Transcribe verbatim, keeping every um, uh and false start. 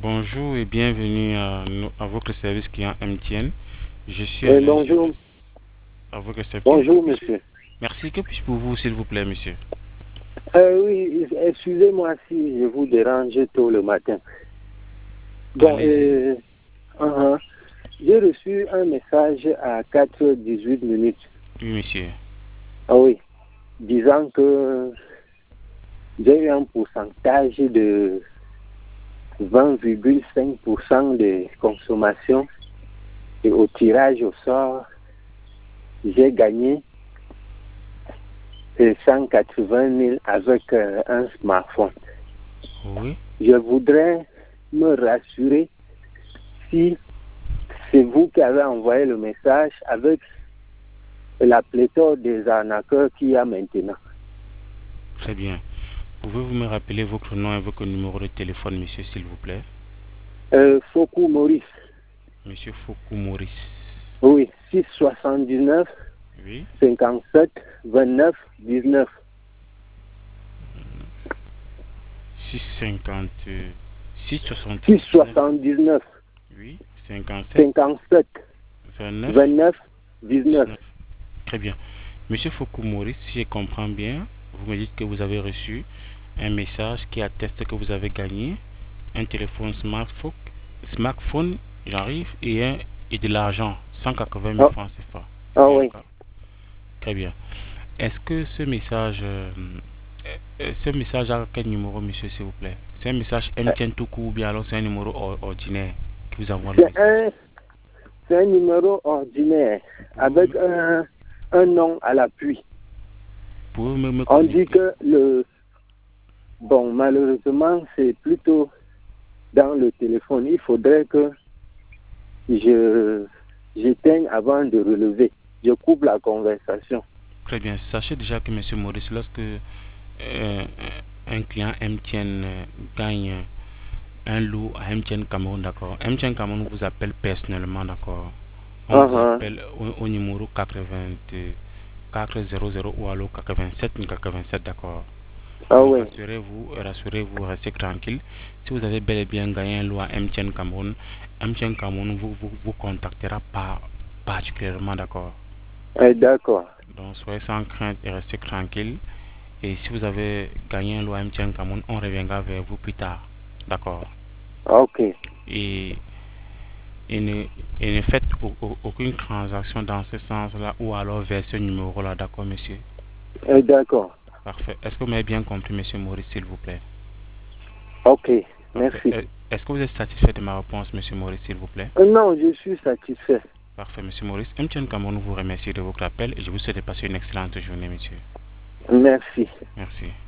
Bonjour et bienvenue à, no- à votre service client M T N. Je suis Oui, Alain, je bonjour. vous- à votre service. Que- que Bonjour, puis-je- monsieur. Merci, que puis-je pour vous, s'il vous plaît, monsieur? Euh, oui, excusez-moi si je vous dérange tôt le matin. Bon, Allez-y. euh, uh-huh. J'ai reçu un message à quatre heures dix-huit minutes. Oui, monsieur. Ah oui, disant que j'ai eu un pourcentage de vingt virgule cinq pour cent de consommation et au tirage au sort, j'ai gagné euh, cent quatre-vingt mille avec euh, un smartphone. Oui. Je voudrais me rassurer si c'est vous qui avez envoyé le message avec la pléthore des arnaqueurs qu'il y a maintenant. Très bien. Pouvez-vous me rappeler votre nom et votre numéro de téléphone, monsieur, s'il vous plaît? Euh, Fokou Maurice. Monsieur Fokou Maurice. Oui, six soixante-dix-neuf Oui. cinquante-sept vingt-neuf dix-neuf. six cinquante... six six soixante-dix-neuf. soixante-dix-neuf Oui. cinquante-sept cinquante-sept vingt-neuf vingt-neuf dix-neuf. dix-neuf. Très bien. Monsieur Fokou Maurice, si je comprends bien, vous me dites que vous avez reçu un message qui atteste que vous avez gagné un téléphone smartphone, smartphone j'arrive, et, un, et de l'argent, cent quatre-vingt mille Ah, francs C F A. C'est ah bien le oui. cas. Très bien. Est-ce que ce message, euh, euh, ce message a quel numéro, monsieur, s'il vous plaît? C'est un message M T N tout court ou bien alors c'est un numéro or- ordinaire qui vous envoie le C'est message? un, c'est un numéro ordinaire Pouvez-vous avec me, un, un nom à l'appui. pouvez-vous me, me On dit communiquer? que le... Bon, malheureusement, c'est plutôt dans le téléphone. Il faudrait que je j'éteigne avant de relever. Je coupe la conversation. Très bien. Sachez déjà que monsieur Maurice, lorsque euh, un client M T N euh, gagne un lot à M T N Cameroun, d'accord. M T N Cameroun vous appelle personnellement, d'accord. On vous Uh-huh. appelle au, au numéro quatre-vingt, quatre cents ou alors quatre-vingt-sept quatre-vingt-sept, d'accord. Ah Donc oui. rassurez-vous, rassurez-vous, restez tranquille. Si vous avez bel et bien gagné un lot à M T N Cameroun, M T N Cameroun vous, vous, vous contactera par, particulièrement, d'accord. Eh, d'accord. Donc soyez sans crainte et restez tranquille. Et si vous avez gagné un lot à M T N Cameroun, on reviendra vers vous plus tard, d'accord. Ok. Et et ne, et ne faites au- au- aucune transaction dans ce sens-là ou alors vers ce numéro-là, d'accord, monsieur? Eh, d'accord. Parfait. Est-ce que vous m'avez bien compris, monsieur Maurice, s'il vous plaît? Ok. Parfait. Merci. Est- Est-ce que vous êtes satisfait de ma réponse, monsieur Maurice, s'il vous plaît? Euh, non, je suis satisfait. Parfait, monsieur Maurice. M T N Cameroun vous remercie de votre appel et je vous souhaite de passer une excellente journée, monsieur. Merci. Merci.